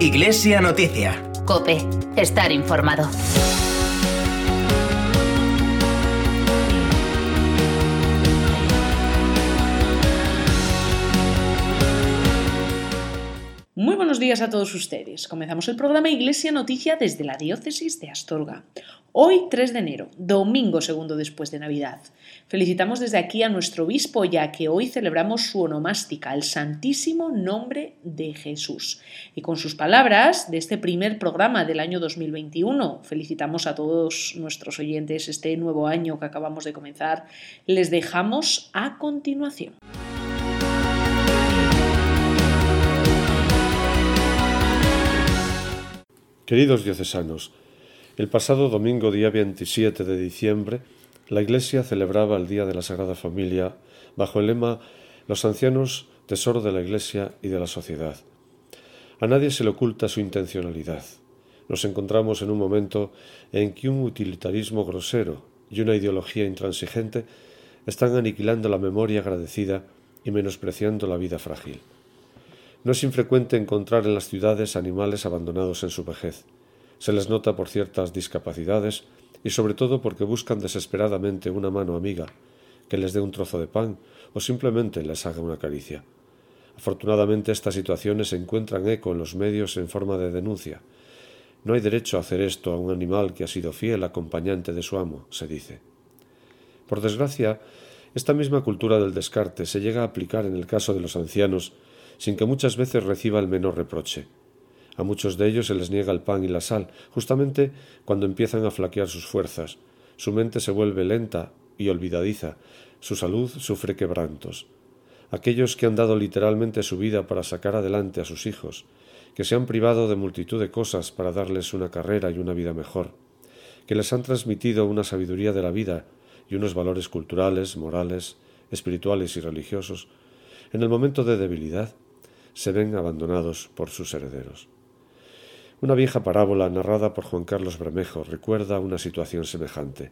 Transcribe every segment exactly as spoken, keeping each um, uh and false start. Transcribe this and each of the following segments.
Iglesia Noticia. COPE. Estar informado. Muy buenos días a todos ustedes. Comenzamos el programa Iglesia Noticia desde la Diócesis de Astorga. Hoy, tres de enero, domingo segundo después de Navidad. Felicitamos desde aquí a nuestro obispo, ya que hoy celebramos su onomástica, el Santísimo Nombre de Jesús. Y con sus palabras de este primer programa del año dos mil veintiuno, felicitamos a todos nuestros oyentes este nuevo año que acabamos de comenzar. Les dejamos a continuación. Queridos diocesanos, el pasado domingo día veintisiete de diciembre, la Iglesia celebraba el Día de la Sagrada Familia bajo el lema «Los ancianos, tesoro de la Iglesia y de la sociedad». A nadie se le oculta su intencionalidad. Nos encontramos en un momento en que un utilitarismo grosero y una ideología intransigente están aniquilando la memoria agradecida y menospreciando la vida frágil. No es infrecuente encontrar en las ciudades animales abandonados en su vejez. Se les nota por ciertas discapacidades y sobre todo porque buscan desesperadamente una mano amiga que les dé un trozo de pan o simplemente les haga una caricia. Afortunadamente estas situaciones encuentran eco en los medios en forma de denuncia. No hay derecho a hacer esto a un animal que ha sido fiel acompañante de su amo, se dice. Por desgracia, esta misma cultura del descarte se llega a aplicar en el caso de los ancianos sin que muchas veces reciba el menor reproche. A muchos de ellos se les niega el pan y la sal, justamente cuando empiezan a flaquear sus fuerzas. Su mente se vuelve lenta y olvidadiza, su salud sufre quebrantos. Aquellos que han dado literalmente su vida para sacar adelante a sus hijos, que se han privado de multitud de cosas para darles una carrera y una vida mejor, que les han transmitido una sabiduría de la vida y unos valores culturales, morales, espirituales y religiosos, en el momento de debilidad, se ven abandonados por sus herederos. Una vieja parábola narrada por Juan Carlos Bermejo recuerda una situación semejante.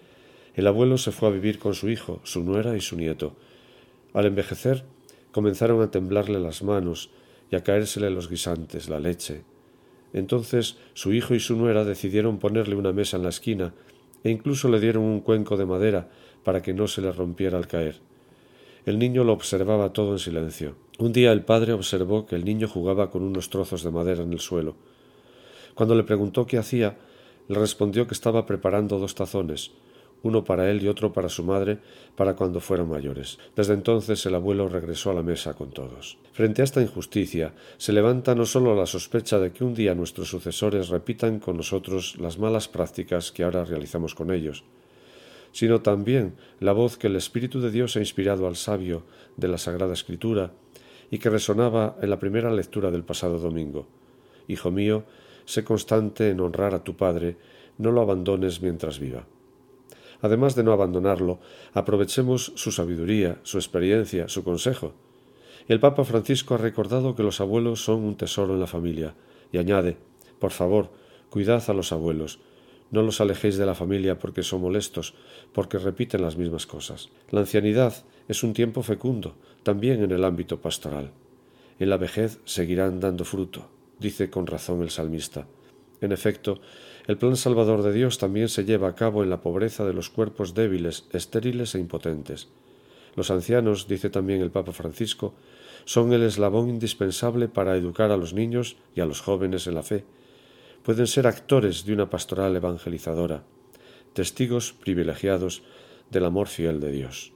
El abuelo se fue a vivir con su hijo, su nuera y su nieto. Al envejecer, comenzaron a temblarle las manos y a caérsele los guisantes, la leche. Entonces su hijo y su nuera decidieron ponerle una mesa en la esquina e incluso le dieron un cuenco de madera para que no se le rompiera al caer. El niño lo observaba todo en silencio. Un día el padre observó que el niño jugaba con unos trozos de madera en el suelo. Cuando le preguntó qué hacía, le respondió que estaba preparando dos tazones, uno para él y otro para su madre, para cuando fueran mayores. Desde entonces el abuelo regresó a la mesa con todos. Frente a esta injusticia, se levanta no solo la sospecha de que un día nuestros sucesores repitan con nosotros las malas prácticas que ahora realizamos con ellos, sino también la voz que el Espíritu de Dios ha inspirado al sabio de la Sagrada Escritura y que resonaba en la primera lectura del pasado domingo. Hijo mío, sé constante en honrar a tu Padre, no lo abandones mientras viva. Además de no abandonarlo, aprovechemos su sabiduría, su experiencia, su consejo. El Papa Francisco ha recordado que los abuelos son un tesoro en la familia y añade, por favor, cuidad a los abuelos. No los alejéis de la familia porque son molestos, porque repiten las mismas cosas. La ancianidad es un tiempo fecundo, también en el ámbito pastoral. En la vejez seguirán dando fruto, dice con razón el salmista. En efecto, el plan salvador de Dios también se lleva a cabo en la pobreza de los cuerpos débiles, estériles e impotentes. Los ancianos, dice también el Papa Francisco, son el eslabón indispensable para educar a los niños y a los jóvenes en la fe. Pueden ser actores de una pastoral evangelizadora, testigos privilegiados del amor fiel de Dios.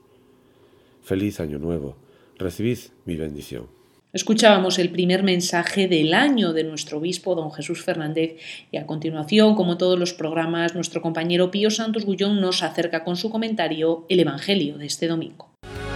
Feliz Año Nuevo. Recibid mi bendición. Escuchábamos el primer mensaje del año de nuestro obispo, don Jesús Fernández, y a continuación, como todos los programas, nuestro compañero Pío Santos Gullón nos acerca con su comentario el Evangelio de este domingo.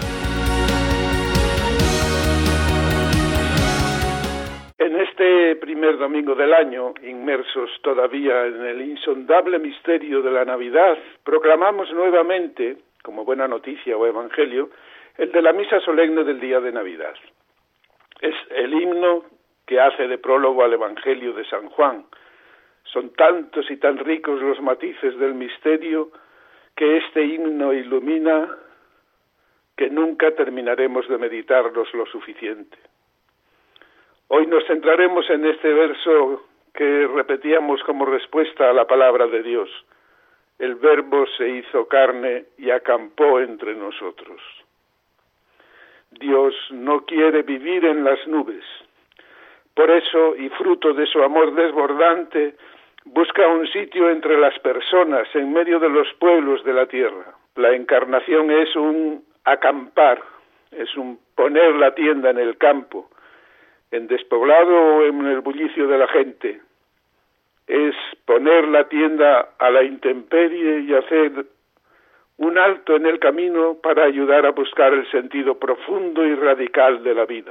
En este primer domingo del año, inmersos todavía en el insondable misterio de la Navidad, proclamamos nuevamente, como buena noticia o evangelio, el de la misa solemne del día de Navidad. Es el himno que hace de prólogo al Evangelio de San Juan. Son tantos y tan ricos los matices del misterio que este himno ilumina que nunca terminaremos de meditarlos lo suficiente. Hoy nos centraremos en este verso que repetíamos como respuesta a la palabra de Dios. El Verbo se hizo carne y acampó entre nosotros. Dios no quiere vivir en las nubes. Por eso, y fruto de su amor desbordante, busca un sitio entre las personas, en medio de los pueblos de la tierra. La encarnación es un acampar, es un poner la tienda en el campo, en despoblado o en el bullicio de la gente. Es poner la tienda a la intemperie y hacer un alto en el camino para ayudar a buscar el sentido profundo y radical de la vida.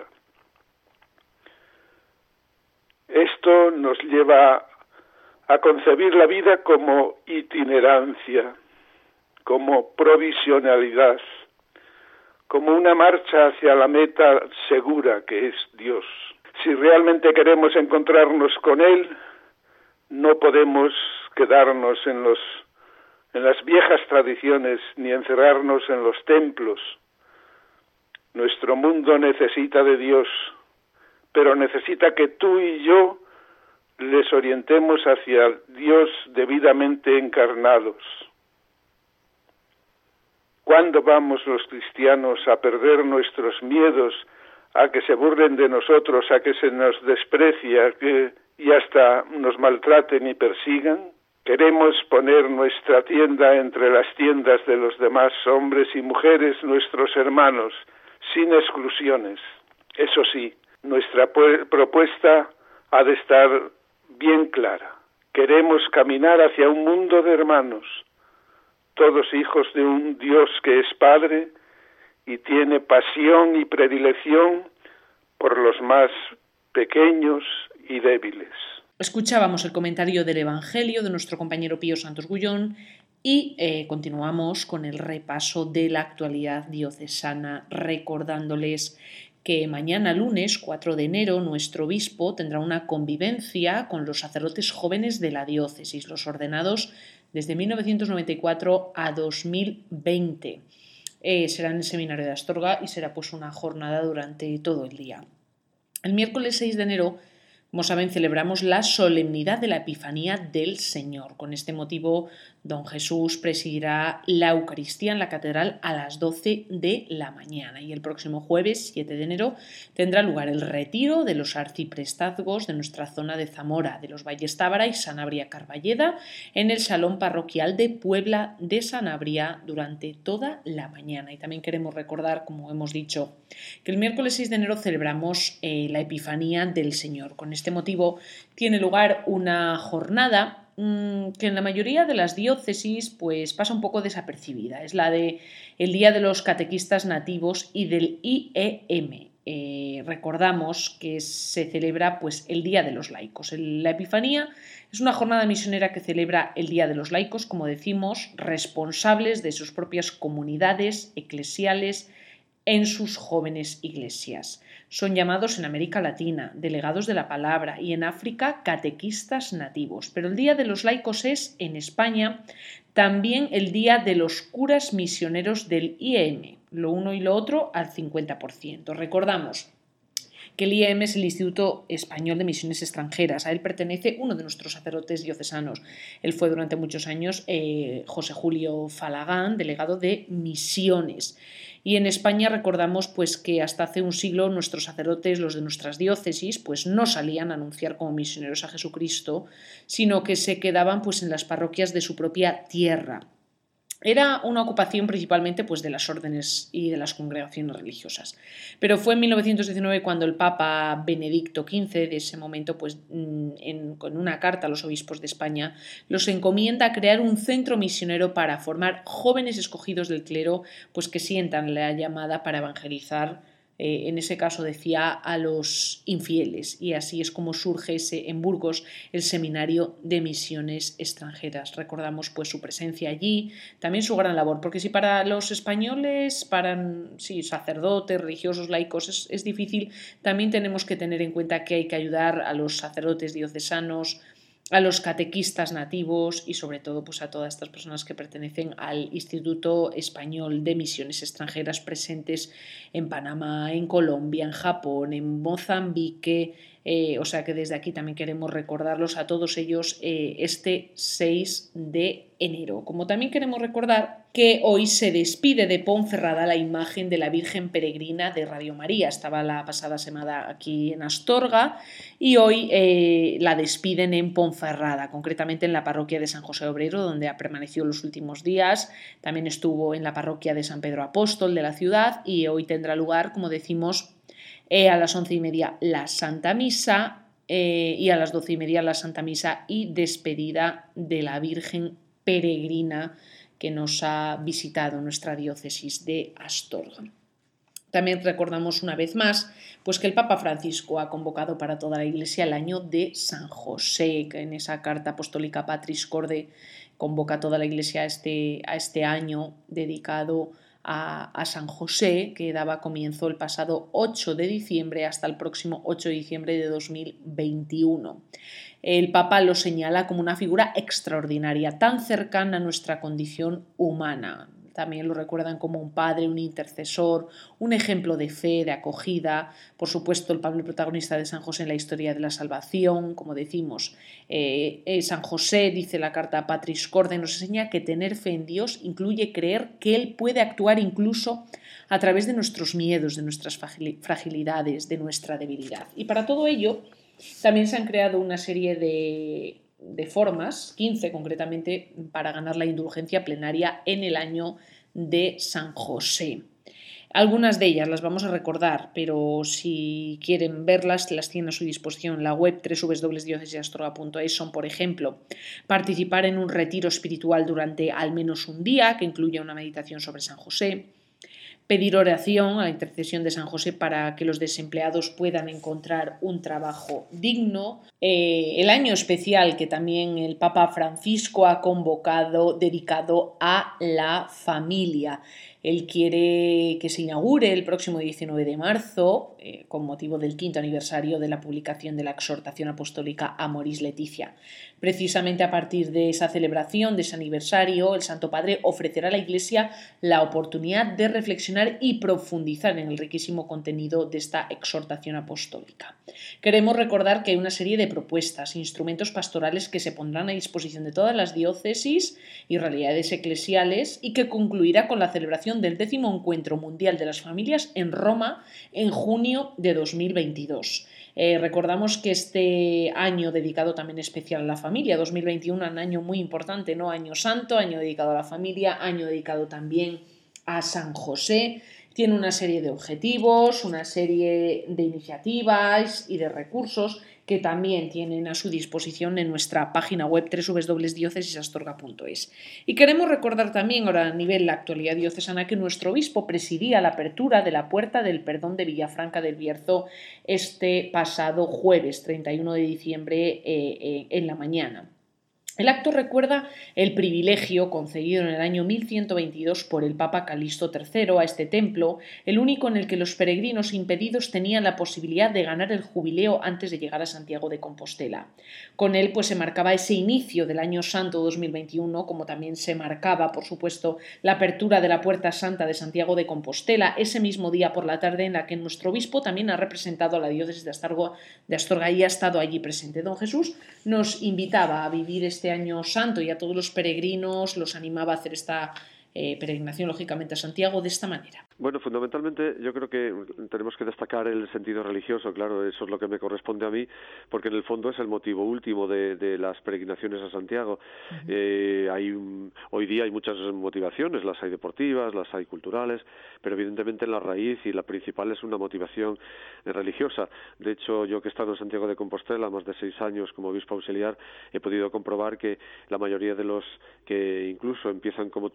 Esto nos lleva a concebir la vida como itinerancia, como provisionalidad, como una marcha hacia la meta segura que es Dios. Si realmente queremos encontrarnos con Él, no podemos quedarnos en los en las viejas tradiciones ni encerrarnos en los templos. Nuestro mundo necesita de Dios, pero necesita que tú y yo les orientemos hacia Dios debidamente encarnados. ¿Cuándo vamos los cristianos a perder nuestros miedos, a que se burlen de nosotros, a que se nos desprecie, a que y hasta nos maltraten y persigan? Queremos poner nuestra tienda entre las tiendas de los demás hombres y mujeres, nuestros hermanos, sin exclusiones. Eso sí, nuestra propuesta ha de estar bien clara. Queremos caminar hacia un mundo de hermanos, todos hijos de un Dios que es Padre y tiene pasión y predilección por los más pequeños y débiles. Escuchábamos el comentario del Evangelio de nuestro compañero Pío Santos Gullón y eh, continuamos con el repaso de la actualidad diocesana, recordándoles que mañana lunes cuatro de enero nuestro obispo tendrá una convivencia con los sacerdotes jóvenes de la diócesis, los ordenados desde mil novecientos noventa y cuatro a dos mil veinte. Eh, será en el seminario de Astorga y será pues una jornada durante todo el día. El miércoles seis de enero, como saben, celebramos la solemnidad de la Epifanía del Señor. Con este motivo, don Jesús presidirá la Eucaristía en la Catedral a las doce de la mañana. Y el próximo jueves, siete de enero, tendrá lugar el retiro de los arciprestazgos de nuestra zona de Zamora, de los Valles Tábara y Sanabria Carballeda, en el Salón Parroquial de Puebla de Sanabria durante toda la mañana. Y también queremos recordar, como hemos dicho, que el miércoles seis de enero celebramos eh, la Epifanía del Señor. Con este motivo tiene lugar una jornada mmm, que en la mayoría de las diócesis pues, pasa un poco desapercibida. Es la de el Día de los Catequistas Nativos y del I E M. Eh, recordamos que se celebra pues, el Día de los Laicos. La Epifanía es una jornada misionera que celebra el Día de los Laicos, como decimos, responsables de sus propias comunidades eclesiales en sus jóvenes iglesias. Son llamados en América Latina delegados de la palabra y en África catequistas nativos. Pero el Día de los Laicos es, en España, también el Día de los curas misioneros del I E M, lo uno y lo otro al cincuenta por ciento. Recordamos que el I E M es el Instituto Español de Misiones Extranjeras. A él pertenece uno de nuestros sacerdotes diocesanos. Él fue durante muchos años eh, José Julio Falagán, delegado de Misiones. Y en España recordamos pues, que hasta hace un siglo nuestros sacerdotes, los de nuestras diócesis, pues, no salían a anunciar como misioneros a Jesucristo, sino que se quedaban pues, en las parroquias de su propia tierra. Era una ocupación principalmente pues, de las órdenes y de las congregaciones religiosas. Pero fue en mil novecientos diecinueve cuando el Papa Benedicto quince, de ese momento, pues, en, con una carta a los obispos de España, los encomienda a crear un centro misionero para formar jóvenes escogidos del clero pues, que sientan la llamada para evangelizar, eh, en ese caso decía, a los infieles. Y así es como surge ese, en Burgos el Seminario de Misiones Extranjeras. Recordamos pues, su presencia allí, también su gran labor, porque si para los españoles, para sí, sacerdotes, religiosos, laicos, es, es difícil, también tenemos que tener en cuenta que hay que ayudar a los sacerdotes diocesanos a los catequistas nativos y sobre todo pues, a todas estas personas que pertenecen al Instituto Español de Misiones Extranjeras presentes en Panamá, en Colombia, en Japón, en Mozambique. Eh, o sea que desde aquí también queremos recordarlos a todos ellos eh, este seis de enero. Como también queremos recordar que hoy se despide de Ponferrada la imagen de la Virgen Peregrina de Radio María. Estaba la pasada semana aquí en Astorga y hoy eh, la despiden en Ponferrada, concretamente en la parroquia de San José Obrero, donde ha permanecido los últimos días. También estuvo en la parroquia de San Pedro Apóstol de la ciudad y hoy tendrá lugar, como decimos, Eh, a las once y media la Santa Misa eh, y a las doce y media la Santa Misa y despedida de la Virgen Peregrina que nos ha visitado en nuestra diócesis de Astorga. También recordamos una vez más pues que el Papa Francisco ha convocado para toda la Iglesia el año de San José, que en esa carta apostólica Patris Corde convoca a toda la Iglesia a este, a este año dedicado A, a San José, que daba comienzo el pasado ocho de diciembre hasta el próximo ocho de diciembre de dos mil veintiuno. El Papa lo señala como una figura extraordinaria, tan cercana a nuestra condición humana. También lo recuerdan como un padre, un intercesor, un ejemplo de fe, de acogida. Por supuesto, el papel protagonista de San José en la historia de la salvación, como decimos. Eh, eh, San José, dice la carta Patris Corde, nos enseña que tener fe en Dios incluye creer que Él puede actuar incluso a través de nuestros miedos, de nuestras fragilidades, de nuestra debilidad. Y para todo ello, también se han creado una serie de... de formas, quince concretamente, para ganar la indulgencia plenaria en el año de San José. Algunas de ellas las vamos a recordar, pero si quieren verlas, las tienen a su disposición. La web doble u doble u doble u punto diócesis de astorga punto es son, por ejemplo, participar en un retiro espiritual durante al menos un día, que incluya una meditación sobre San José, pedir oración a la intercesión de San José para que los desempleados puedan encontrar un trabajo digno. Eh, el año especial que también el Papa Francisco ha convocado dedicado a la familia. Él quiere que se inaugure el próximo diecinueve de marzo, eh, con motivo del quinto aniversario de la publicación de la exhortación apostólica Amoris Laetitia. Precisamente a partir de esa celebración, de ese aniversario, el Santo Padre ofrecerá a la Iglesia la oportunidad de reflexionar y profundizar en el riquísimo contenido de esta exhortación apostólica. Queremos recordar que hay una serie de propuestas, instrumentos pastorales que se pondrán a disposición de todas las diócesis y realidades eclesiales y que concluirá con la celebración del décimo Encuentro Mundial de las Familias en Roma en junio de dos mil veintidós. Eh, recordamos que este año dedicado también especial a la familia, dos mil veintiuno, un año muy importante, ¿no? Año santo, año dedicado a la familia, año dedicado también a San José. Tiene una serie de objetivos, una serie de iniciativas y de recursos que también tienen a su disposición en nuestra página web doble u doble u doble u punto diócesis de astorga punto es. Y queremos recordar también, ahora a nivel de la actualidad diocesana, que nuestro obispo presidía la apertura de la Puerta del Perdón de Villafranca del Bierzo este pasado jueves treinta y uno de diciembre eh, eh, en la mañana. El acto recuerda el privilegio concedido en el año mil ciento veintidós por el Papa Calixto tercero a este templo, el único en el que los peregrinos impedidos tenían la posibilidad de ganar el jubileo antes de llegar a Santiago de Compostela. Con él pues, se marcaba ese inicio del año santo dos mil veintiuno, como también se marcaba, por supuesto, la apertura de la Puerta Santa de Santiago de Compostela, ese mismo día por la tarde en la que nuestro obispo también ha representado a la diócesis de Astorga, de Astorga y ha estado allí presente. Don Jesús nos invitaba a vivir este año santo y a todos los peregrinos los animaba a hacer esta eh, peregrinación lógicamente a Santiago de esta manera. Bueno, fundamentalmente yo creo que tenemos que destacar el sentido religioso, claro, eso es lo que me corresponde a mí, porque en el fondo es el motivo último de, de las peregrinaciones a Santiago. Uh-huh. Eh, hay un, hoy día hay muchas motivaciones, las hay deportivas, las hay culturales, pero evidentemente la raíz y la principal es una motivación religiosa. De hecho, yo que he estado en Santiago de Compostela más de seis años como obispo auxiliar, he podido comprobar que la mayoría de los que incluso empiezan como turistas,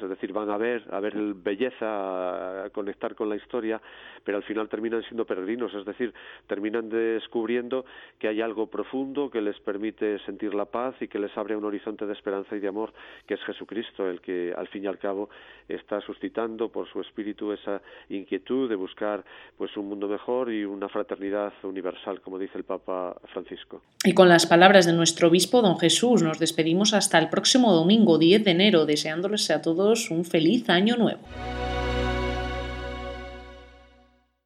es decir, van a ver, a ver belleza, a conectar con la historia, pero al final terminan siendo peregrinos, es decir, terminan descubriendo que hay algo profundo que les permite sentir la paz y que les abre un horizonte de esperanza y de amor, que es Jesucristo, el que al fin y al cabo está suscitando por su espíritu esa inquietud de buscar pues un mundo mejor y una fraternidad universal, como dice el Papa Francisco. Y con las palabras de nuestro obispo don Jesús nos despedimos hasta el próximo domingo diez de enero, deseándoles a todos un feliz año nuevo.